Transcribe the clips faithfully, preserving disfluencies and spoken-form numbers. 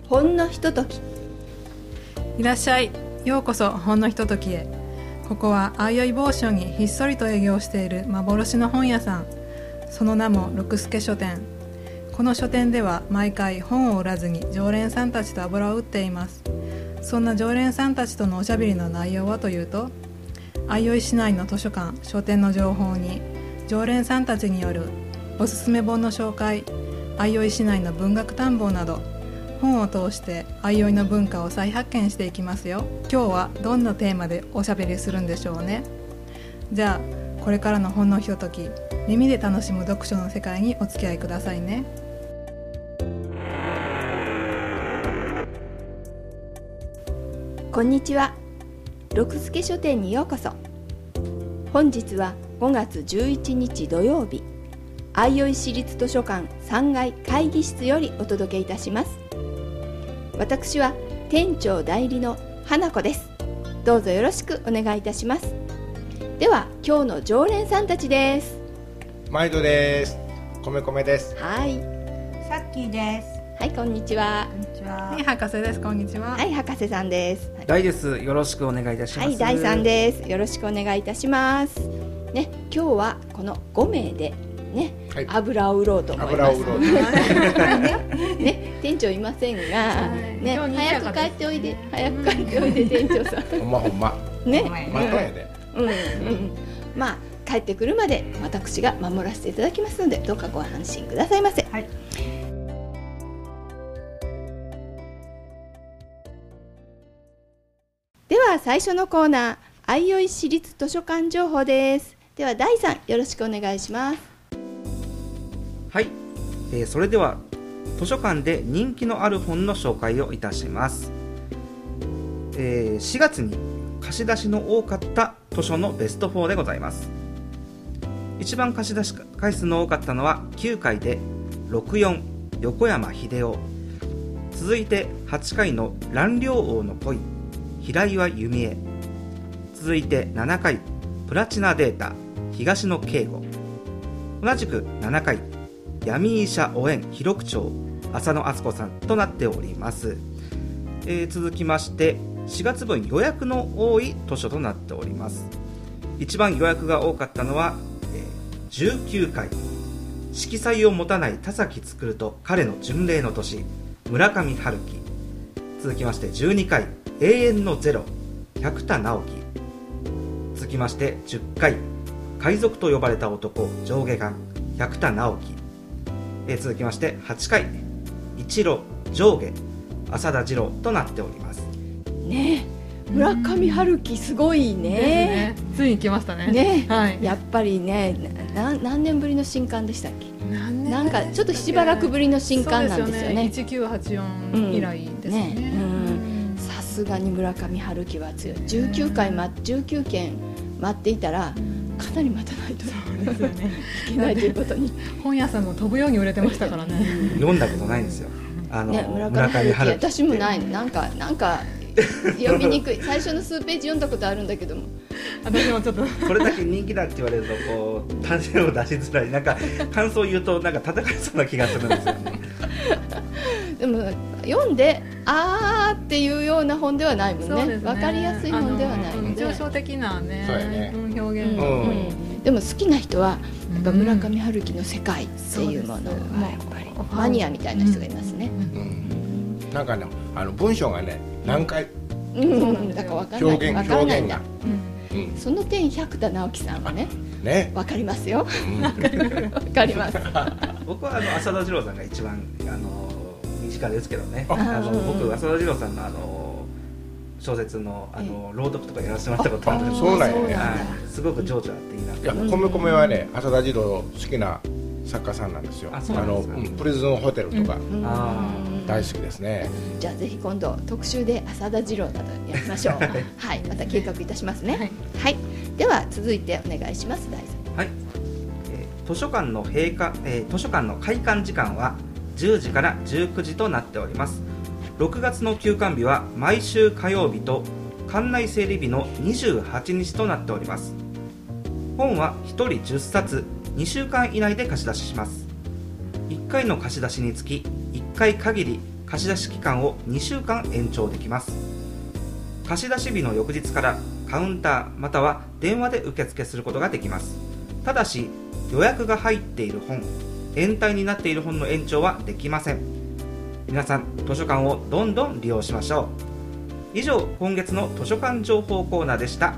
ほんのひととき。 いらっしゃい。ようこそほんのひとときへ。ここはあいおい某所にひっそりと営業している幻の本屋さん。その名も六助書店。この書店では毎回本を売らずに常連さんたちと油を売っています。そんな常連さんたちとのおしゃべりの内容はというと、あいおい市内の図書館、書店の情報に常連さんたちによるおすすめ本の紹介、あいおい市内の文学探訪など、本を通してあいおいの文化を再発見していきますよ。今日はどんなテーマでおしゃべりするんでしょうね。じゃあこれからのほんのひととき、耳で楽しむ読書の世界にお付き合いくださいね。 こんにちは。六助書店にようこそ。本日はごがつじゅういちにち土曜日、あいおい市立図書館さんがい会議室よりお届けいたします。私は店長代理の花子です。どうぞよろしくお願いいたします。では今日の常連さんたちです。 毎度です。米米です。 はい。 さっきーです。 はい、こんにちは。 こんにちは。 はい、博士です。こんにちは。 はい、博士さんです。 大です。よろしくお願いいたします。 はい、大さんです。よろしくお願いいたします。ね、今日はこのごめいでね、はい、油を売ろうと思います。油を売ろうね、店長いませんが、ね、早く帰っておいで、早く帰っておいで店長さん。 ほんまほんま。 ね、 またやで。 うんうん。まあ帰ってくるまで私が守らせていただきますので、どうかご安心くださいませ。はい。では最初のコーナー、あいおい市立図書館情報です。では大さん、よろしくお願いします。 はい、えー、それでは図書館で人気のある本の紹介をいたします。えー、しがつに貸し出しの多かった図書のベストフォーでございます。一番貸し出し回数の多かったのはきゅうかいでろくじゅうよん横山秀夫、続いてはちかいの蘭陵王の恋平岩弓枝、続いてななかいプラチナデータ東野圭吾、同じくななかい闇医者お縁広口町浅野敦子さんとなっております。えー、続きましてしがつぶん予約の多い図書となっております。一番予約が多かったのは、えー、じゅうきゅうかい色彩を持たない田崎作と彼の巡礼の年村上春樹、続きましてじゅうにかい永遠のゼロ百田直樹、続きましてじゅっかい海賊と呼ばれた男上下巻百田直樹、えー、続きましてはちかい一路上下浅田次郎となっておりますね。え村上春樹すごい ね, ねついに来ましたね。 ね、 はい、 やっぱりねな何年ぶりの新刊でしたっけ。 何年なんかちょっとしばらくぶりの新刊なんですよね。 せんきゅうひゃくはちじゅうよん以来ですね。 さすがに村上春樹は強い。じゅうきゅうかい、ま、じゅうきゅうけん待っていたらかなり待たないとそうですよ、ね、いけないということに本屋さんも飛ぶように売れてましたからね。 読んだことないんですよ、あの、 ね、村上春樹私もない。なんかなんか読みにくい。最初の数ページ読んだことあるんだけども私もちょっとこれだけ人気だって言われるとこう単純を出しづらい。なんか感想を言うとなんか叩かれそうな気がするんですよねでも読んであーっていうような本ではないもん ね, ね分かりやすい本ではないので、 抽象的な、ねね、 表現、 うんうん、でも好きな人はやっぱ村上春樹の世界っていうものはやっぱりマニアみたいな人がいますね、うんうん、なんかね、あの文章がね何回、 うん、だから分からない表現、 分からないんだ、 うんうん、 その点百田直樹さんはねね分かりますよ、うん、分かります僕はあの浅田次郎さんが一番あの身近ですけどね。あの僕浅田次郎さんのあの小説のあの朗読とかやらせてもらったことあるんですけど、 そうなんやね、 はい、すごく情緒あっていいな。 いや、米米はね浅田次郎好きな作家さんなんですよ。ああの、うん、プリズンホテルとか、うん、あ大好きですね。 じゃあぜひ今度特集で浅田次郎などやりましょうはい、また計画いたしますね、はいはい、では続いてお願いします。大さん、 はい、えー、図書館の閉館、えー、図書館の開館時間はじゅうじからじゅうくじとなっております。ろくがつの休館日は毎週火曜日と館内整理日のにじゅうはちにちとなっております。本はひとりじゅっさつにしゅうかん以内で貸し出しします。いっかいの貸し出しにつきいっかい限り貸し出し期間をにしゅうかん延長できます。貸し出し日の翌日からカウンターまたは電話で受付することができます。ただし予約が入っている本、延滞になっている本の延長はできません。皆さん図書館をどんどん利用しましょう。以上、今月の図書館情報コーナーでした。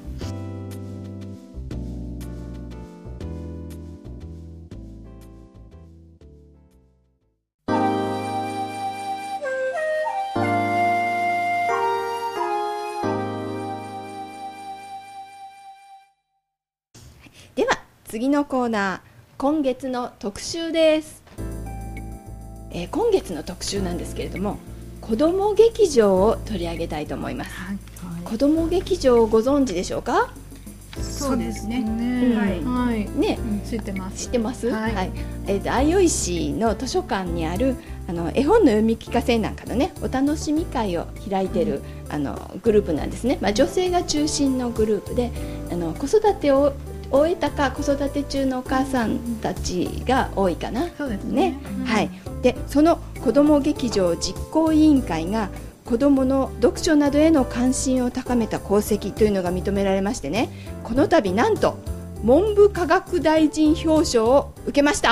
では次のコーナー、今月の特集です。えー、今月の特集なんですけれども、子ども劇場を取り上げたいと思います。はいはい、子ども劇場をご存知でしょうか？ そうですね。 ね、 はい、 ね、 知ってます。 知ってます。 はい。 はい、えっと相生市の図書館にあるあの絵本の読み聞かせなんかのね、お楽しみ会を開いている、うん、あのグループなんですね。まあ女性が中心のグループで、あの子育てを終えたか子育て中のお母さんたちが多いかな。 そうですね。 ね、うん、はい。で、その子ども劇場実行委員会が子どもの読書などへの関心を高めた功績というのが認められましてね、この度なんと文部科学大臣表彰を受けました。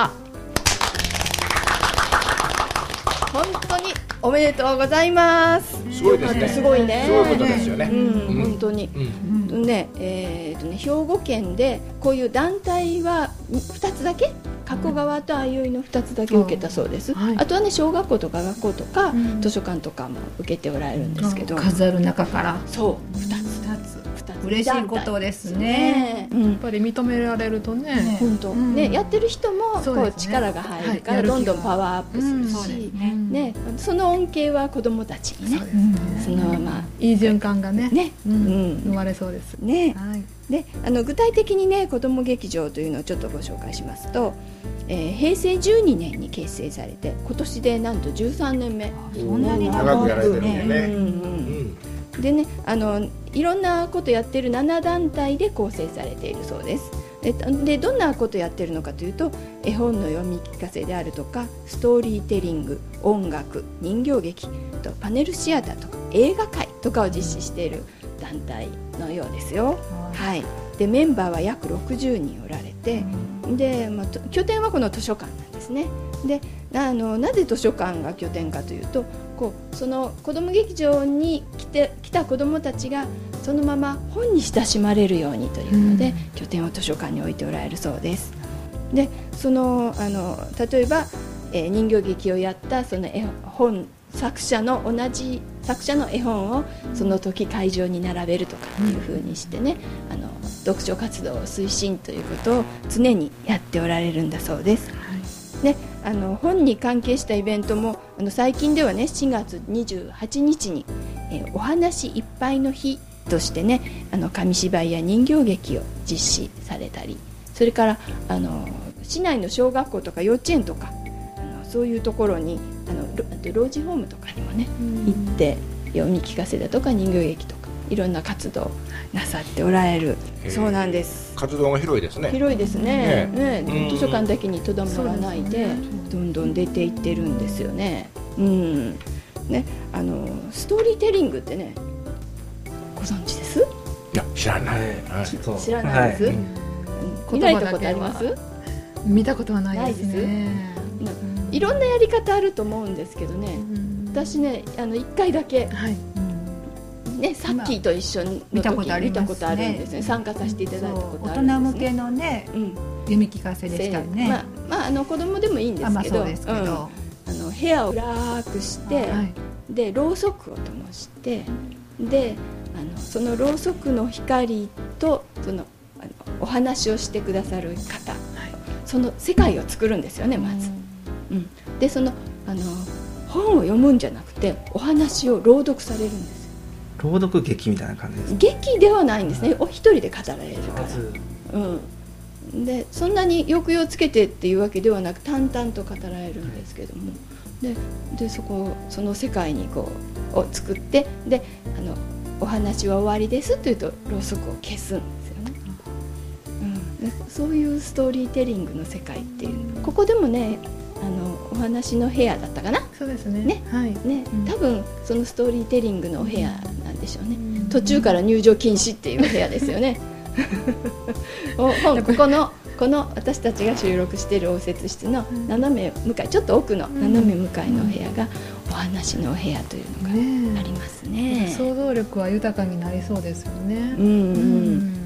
本当におめでとうございます。 すごいですね。 すごいね。 すごいことですよね。 うん、本当に。 うん、 ね、えーとね、兵庫県でこういう団体はふたつだけ、加古川と相生のふたつだけ受けたそうです。はい、あとはね、小学校とか学校とか、うん、図書館とかも受けておられるんですけど、 数ある中からそうふたつ嬉しいことですね。 やっぱり認められるとね、 本当ね、やってる人もこう力が入るからどんどんパワーアップするし、ね、その恩恵は子どもたちにね、そのままいい循環がね、 ね、 生まれそうですね。で、あの具体的にね、子ども劇場というのをちょっとご紹介しますと、えー、へいせいじゅうにねんに結成されて、今年でなんとじゅうさんねんめ。 そんなに長くやられてるんだよね。うんうん、でね、あのいろんなことやってるななだんたいで構成されているそうです。で、どんなことやってるのかというと、絵本の読み聞かせであるとか、ストーリーテリング、音楽、人形劇とパネルシアターとか映画会とかを実施している団体のようですよ。はい。で、メンバーは約ろくじゅうにんおられて、で、まあ、拠点はこの図書館なんですね。で、あのなぜ図書館が拠点かというと、こうその子ども劇場に来て来た子どもたちがそのまま本に親しまれるようにというので、うん、拠点を図書館に置いておられるそうです。で、そのあの例えば、えー、人形劇をやったその絵本作者の同じ作者の絵本をその時会場に並べるとかいう風にしてね、うん、あの読書活動を推進ということを常にやっておられるんだそうです。はい、で、あの本に関係したイベントもあの最近ではね、しがつにじゅうはちにちに、えー、お話いっぱいの日としてね、あの紙芝居や人形劇を実施されたり、それからあの市内の小学校とか幼稚園とか、あのそういうところにあの老人ホームとかにもね、行って読み聞かせだとか人形劇とかいろんな活動をなさっておられるそうなんです。 活動が広いですね。 広いですね。ね、ね、図書館だけにとどまらないで、どんどん出ていってるんですよね。うん。ね、あのストーリーテリングってね、ご存知です？ いや、知らない。 はい、知らないです。はい、うん、見られたことあります？ 見たことはないですね。 いろんなやり方あると思うんですけどね。私ね、あのいっかいだけ。はい、ね、さっきと一緒に見たことありますね。 見たことあるんですね。参加させていただいたことあるんですね。 大人向けのね、うん、読み聞かせでしたね。 まあ、まあ、あの子供でもいいんですけど、 そうですけど、うん、 あの部屋を暗くして、はい、でろうそくを灯して、であのそのろうそくの光とそのあのお話をしてくださる方、はい、その世界を作るんですよね、まず。うん、でそのあの本を読むんじゃなくてお話を朗読されるんですよ。 朗読劇みたいな感じですか？ 劇ではないんですね。お一人で語られるから、うん、でそんなに抑揚つけてっていうわけではなく淡々と語られるんですけども、ででそこその世界にこうを作って、であのお話は終わりですというとろうそくを消すんですよね。うん、でそういうストーリーテリングの世界っていう、ここでもね、あのお話の部屋だったかな。 そうですね。 ね、 はい。 ね、 うん、 多分そのストーリーテリングのお部屋なんでしょうね。うん、途中から入場禁止っていう部屋ですよね。お本ここのこの私たちが収録している応接室の斜め向かい、ちょっと奥の斜め向かいのお部屋がお話のお部屋というのがありますね。 想像力は豊かになりそうですよね。 うんうん、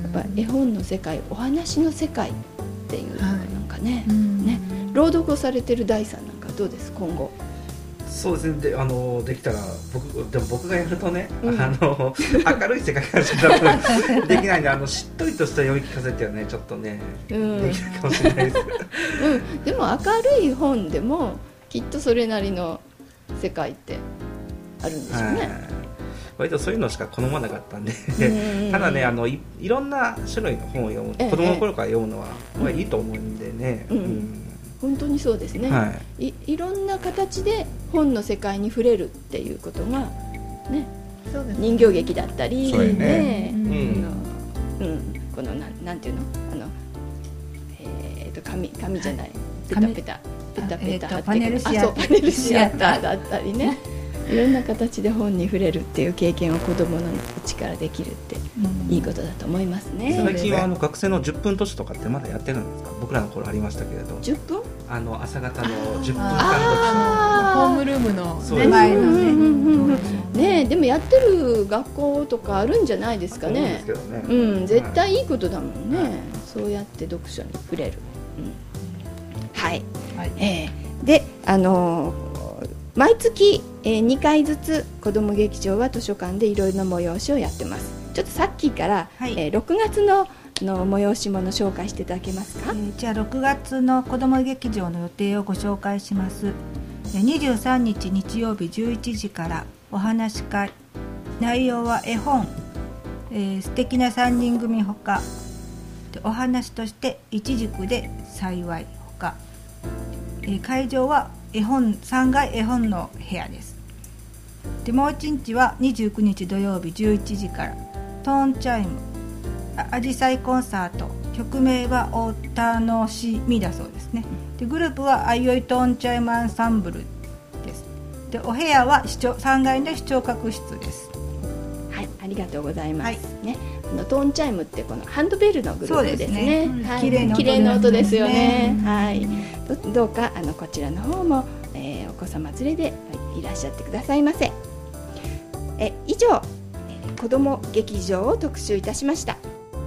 やっぱ絵本の世界、お話の世界っていうのがなんかね、はい、ね、朗読をされてる大さんなんかどうです、今後。 そうですね、であのできたら僕でも僕がやるとね、うん、あの明るい世界観しかできないんで、あのしっとりとした読み聞かせっていうのはねちょっとね、うん、できるかもしれないです、 うん、でも明るい本でもきっとそれなりの世界ってあるんでしょうね。 割とそういうのしか好まなかったんでただね、あの い, いろんな種類の本を読む、ええ、子供の頃から読むのは、まあ、いいと思うんでね、うんうん、 本当にそうですね、はい、い, いろんな形で本の世界に触れるっていうことが、ね、そうですね、人形劇だったり、 そうね、 うんうん、この な, なんていうの、あの、えー、と 紙, 紙じゃない、ペタペタペタペタ貼って、 パネルシアター、 あ、そう、パネルシアターだったりねいろんな形で本に触れるっていう経験を子どものうちからできるっていいことだと思いますね。 最近はあの学生のじゅっぷん図書とかってまだやってるんですか。僕らの頃ありましたけれど、 じゅっぷんあの朝方のじゅっぷんかんホームルームの前のね、 ね、でもやってる学校とかあるんじゃないですかね。 そうですけどね、 うん、絶対いいことだもんね、はい、そうやって読書に触れる、うん、はい、はい、えー、で、あのー毎月、えー、にかいずつ子ども劇場は図書館でいろいろな催しをやってます。ちょっとさっきから、はい、えー、ろくがつ の, の催し物紹介していただけますか。 えー、じゃあろくがつの子ども劇場の予定をご紹介します。にじゅうさんにち日曜日じゅういちじからお話し会、内容は絵本、えー、素敵なさんにん組ほかで、お話としていち塾で幸いほか、えー、会場は絵本さんがい絵本の部屋です。でもういちにちはにじゅうくにち土曜日じゅういちじからトーンチャイムあじさいコンサート、曲名はお楽しみだそうですね。でグループはあいおいトーンチャイムアンサンブルです。でお部屋は視聴さんがいの視聴覚室です。 はい、ありがとうございます、はい、ね、あのトーンチャイムってこのハンドベルのグループですね。綺麗な音ですよね、はい、ど, どうかあのこちらの方も、えー、お子様連れでいらっしゃってくださいませ。え以上、えー、子ども劇場を特集いたしました。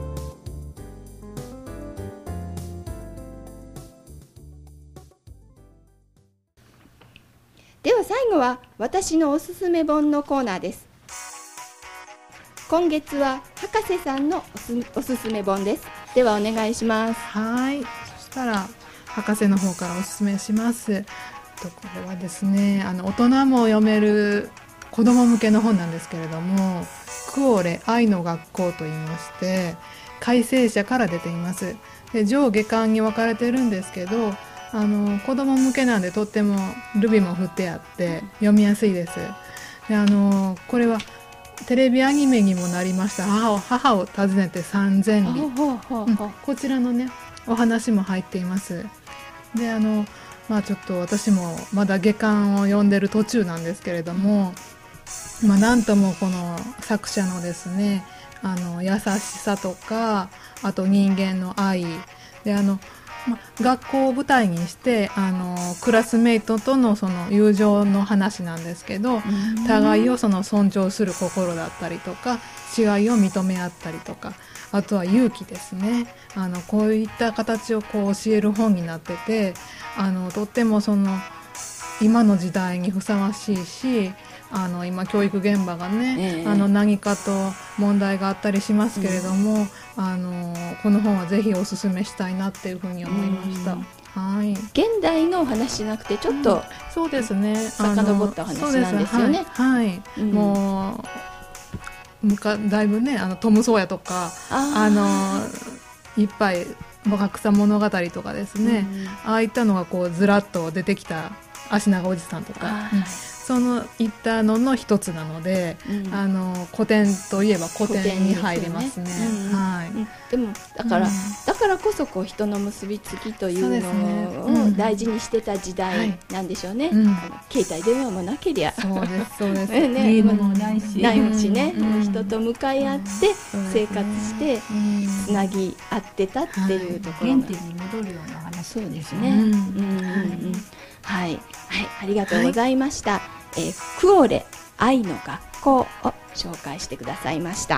では最後は私のおすすめ本のコーナーです。今月は博士さんのお す, おすすめ本です。ではお願いします。 はい、そしたら博士の方からおすすめします。とこれはですね、あの大人も読める子ども向けの本なんですけれども、クオレ愛の学校といいまして改正社から出ています。で上下巻に分かれてるんですけど、あの子ども向けなんでとってもルビも振ってあって読みやすいです。であのこれはテレビアニメにもなりました母を母を訪ねて三千里、うん、こちらのねお話も入っています。であのまあちょっと私もまだ下巻を読んでる途中なんですけれども、まあなんともこの作者のですね、あの優しさとか、あと人間の愛で、あのまあ、学校を舞台にしてあのクラスメイトとのその友情の話なんですけど、互いをその尊重する心だったりとか、違いを認め合ったりとか、あとは勇気ですね。あのこういった形をこう教える本になってて、あのとってもその今の時代にふさわしいし、あの今教育現場がね、えー、あの何かと問題があったりしますけれども、うん、あのこの本はぜひおすすめしたいなっていうふうに思いました、うん、はい。 現代のお話じゃなくてちょっと、うん、 そうですね、 遡ったお話なんですよね。 はい、はいうん、もうむかだいぶね、あのトム・ソーヤとかあのいっぱい若草物語とかですね、うん、ああいったのがこうずらっと出てきた足長おじさんとか、うん、そのいったのの一つなので、うん、あの古典といえば古典に入りますね。はい、 でもだから、うん、だからこそこう人の結びつきというのを大事にしてた時代なんでしょうね。うん、あの携帯電話もなけりゃそうですそうです、 ね、 ゲームもないしないしね、 うん、 人と向かい合って生活してつなぎ合ってたっていうところ、 原点に戻るような話。 そうですね。うんうんうん、はい、はい、ありがとうございました。はい、えー、クオレ愛の学校を紹介してくださいました。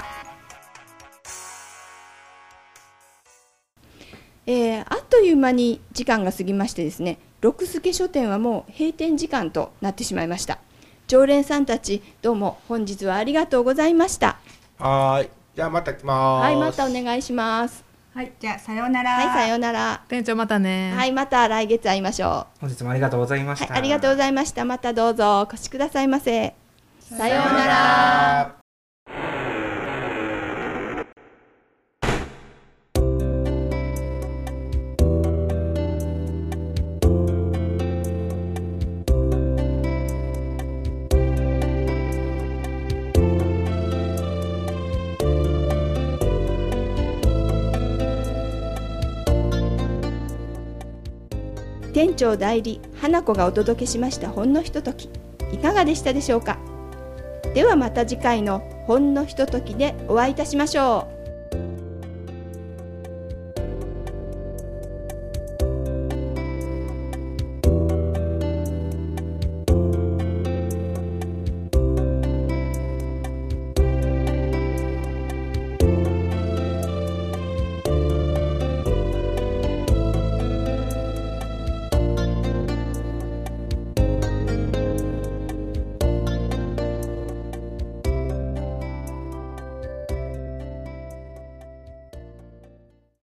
えー、あっという間に時間が過ぎましてですね、六助書店はもう閉店時間となってしまいました。常連さんたちどうも本日はありがとうございました。 はい、じゃあまた来ます。 はい、またお願いします。 はい、じゃあさようなら。 はい、さようなら。 店長またね。 はい、また来月会いましょう。本日もありがとうございました。 はい、ありがとうございました。またどうぞお越しくださいませ。さようなら。店長代理花子がお届けしましたほんのひととき、いかがでしたでしょうか。ではまた次回のほんのひとときでお会いいたしましょう。